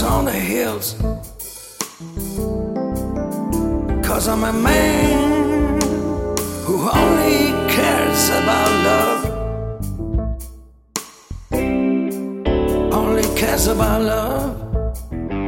on the hills, 'cause I'm a man who only